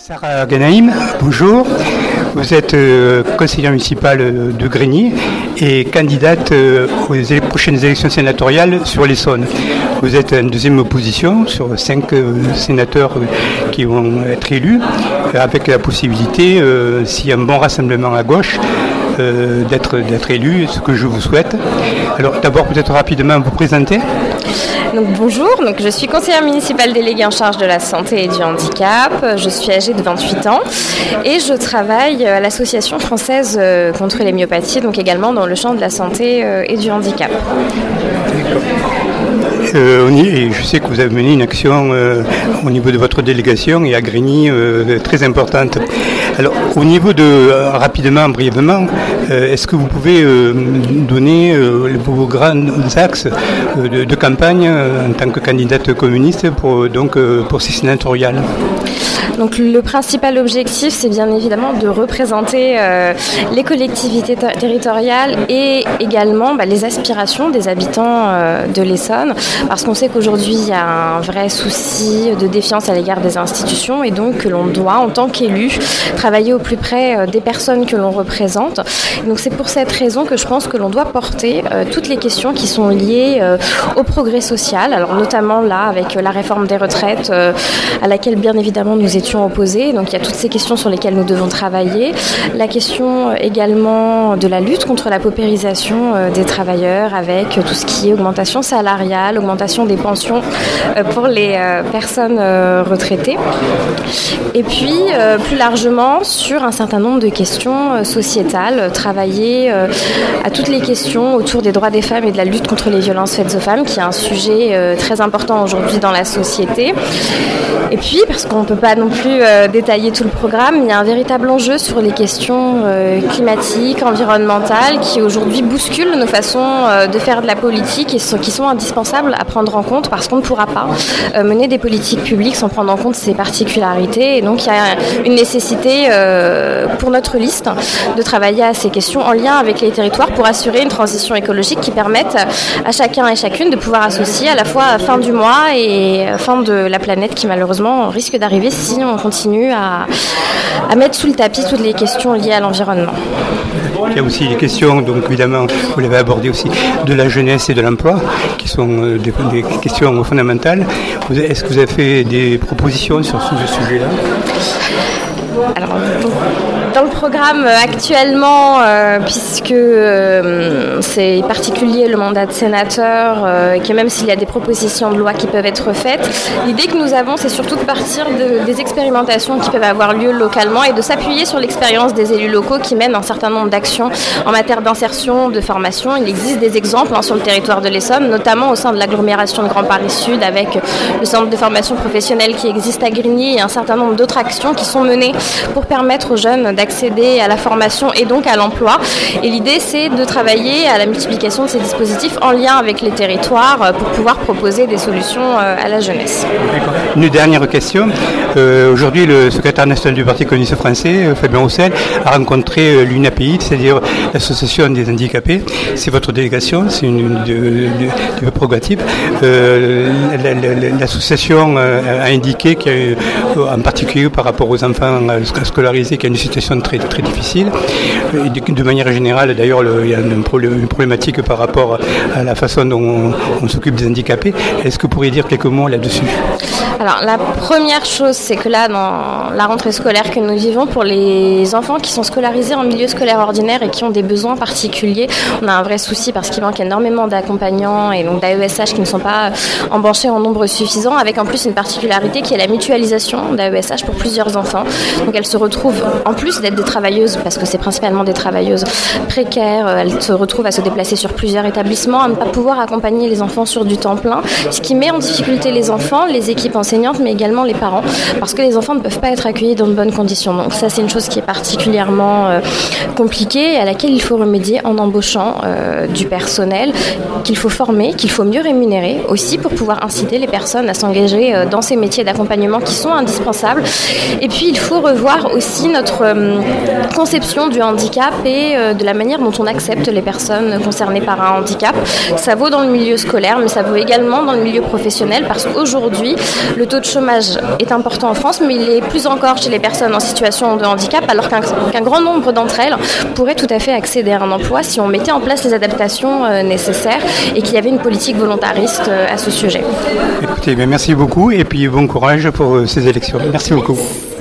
Sarah Ganaïm, bonjour. Vous êtes conseillère municipale de Grigny et candidate aux prochaines élections sénatoriales sur l'Essonne. Vous êtes en deuxième position sur 5 sénateurs qui vont être élus, avec la possibilité, s'il y a un bon rassemblement à gauche, d'être élu, ce que je vous souhaite. Alors d'abord peut-être rapidement vous présenter. Donc, bonjour, je suis conseillère municipale déléguée en charge de la santé et du handicap. Je suis âgée de 28 ans et je travaille à l'Association française contre les myopathies, donc également dans le champ de la santé et du handicap. Et je sais que vous avez mené une action au niveau de votre délégation et à Grigny très importante. Alors, au niveau rapidement, brièvement, est-ce que vous pouvez donner vos grands axes de campagne en tant que candidate communiste pour ces sénatoriales ? Donc le principal objectif, c'est bien évidemment de représenter les collectivités territoriales et également les aspirations des habitants de l'Essonne, parce qu'on sait qu'aujourd'hui il y a un vrai souci de défiance à l'égard des institutions et donc que l'on doit, en tant qu'élu, travailler au plus près des personnes que l'on représente. Et donc c'est pour cette raison que je pense que l'on doit porter toutes les questions qui sont liées au progrès social, alors notamment là avec la réforme des retraites à laquelle bien évidemment nous étions opposés, donc il y a toutes ces questions sur lesquelles nous devons travailler. La question également de la lutte contre la paupérisation des travailleurs avec tout ce qui est augmentation salariale, augmentation des pensions pour les personnes retraitées. Et puis plus largement sur un certain nombre de questions sociétales, travailler à toutes les questions autour des droits des femmes et de la lutte contre les violences faites aux femmes, qui est un sujet très important aujourd'hui dans la société. Et puis, parce qu'on ne peut pas non plus détailler tout le programme, il y a un véritable enjeu sur les questions climatiques, environnementales, qui aujourd'hui bousculent nos façons de faire de la politique et qui sont indispensables à prendre en compte, parce qu'on ne pourra pas mener des politiques publiques sans prendre en compte ces particularités. Et donc, il y a une nécessité pour notre liste de travailler à ces questions en lien avec les territoires pour assurer une transition écologique qui permette à chacun et chacune de pouvoir associer à la fois fin du mois et fin de la planète qui malheureusement risque d'arriver si on continue à mettre sous le tapis toutes les questions liées à l'environnement. Il y a aussi les questions, donc évidemment, vous l'avez abordé aussi, de la jeunesse et de l'emploi, qui sont des questions fondamentales. Est-ce que vous avez fait des propositions sur ce sujet-là ? Alors, dans le programme actuellement, puisque c'est particulier le mandat de sénateur, et que même s'il y a des propositions de loi qui peuvent être faites, l'idée que nous avons, c'est surtout de partir des expérimentations qui peuvent avoir lieu localement et de s'appuyer sur l'expérience des élus locaux qui mènent un certain nombre d'actions en matière d'insertion, de formation. Il existe des exemples sur le territoire de l'Essonne, notamment au sein de l'agglomération de Grand Paris Sud, avec le centre de formation professionnelle qui existe à Grigny et un certain nombre d'autres actions qui sont menées pour permettre aux jeunes d'accéder à la formation et donc à l'emploi. Et l'idée, c'est de travailler à la multiplication de ces dispositifs en lien avec les territoires pour pouvoir proposer des solutions à la jeunesse. Une dernière question. Aujourd'hui, le secrétaire national du Parti communiste français, Fabien Roussel, a rencontré l'UNAPI, c'est-à-dire l'Association des handicapés. C'est votre délégation, c'est une de prérogatives. L'association a indiqué qu'en particulier par rapport aux enfants scolarisés, qu'il y a une situation très, très difficile. Et de manière générale, d'ailleurs, il y a une problématique par rapport à la façon dont on s'occupe des handicapés. Est-ce que vous pourriez dire quelques mots là-dessus ? Alors, la première chose, c'est que là, dans la rentrée scolaire que nous vivons, pour les enfants qui sont scolarisés en milieu scolaire ordinaire et qui ont des besoins particuliers, on a un vrai souci parce qu'il manque énormément d'accompagnants et donc d'AESH qui ne sont pas embauchés en nombre suffisant, avec en plus une particularité qui est la mutualisation d'AESH pour plusieurs enfants. Donc elles se retrouvent, en plus d'être des travailleuses, parce que c'est principalement des travailleuses précaires, elles se retrouvent à se déplacer sur plusieurs établissements, à ne pas pouvoir accompagner les enfants sur du temps plein, ce qui met en difficulté les enfants, les équipes enseignantes, mais également les parents, parce que les enfants ne peuvent pas être accueillis dans de bonnes conditions. Donc ça, c'est une chose qui est particulièrement compliquée et à laquelle il faut remédier en embauchant du personnel qu'il faut former, qu'il faut mieux rémunérer aussi pour pouvoir inciter les personnes à s'engager dans ces métiers d'accompagnement qui sont indispensables. Et puis, il faut revoir aussi notre conception du handicap et de la manière dont on accepte les personnes concernées par un handicap. Ça vaut dans le milieu scolaire, mais ça vaut également dans le milieu professionnel, parce qu'aujourd'hui, le taux de chômage est important en France, mais il est plus encore chez les personnes en situation de handicap, alors qu'un grand nombre d'entre elles pourraient tout à fait accéder à un emploi si on mettait en place les adaptations nécessaires et qu'il y avait une politique volontariste à ce sujet. Écoutez, merci beaucoup et puis bon courage pour ces élections. Merci beaucoup.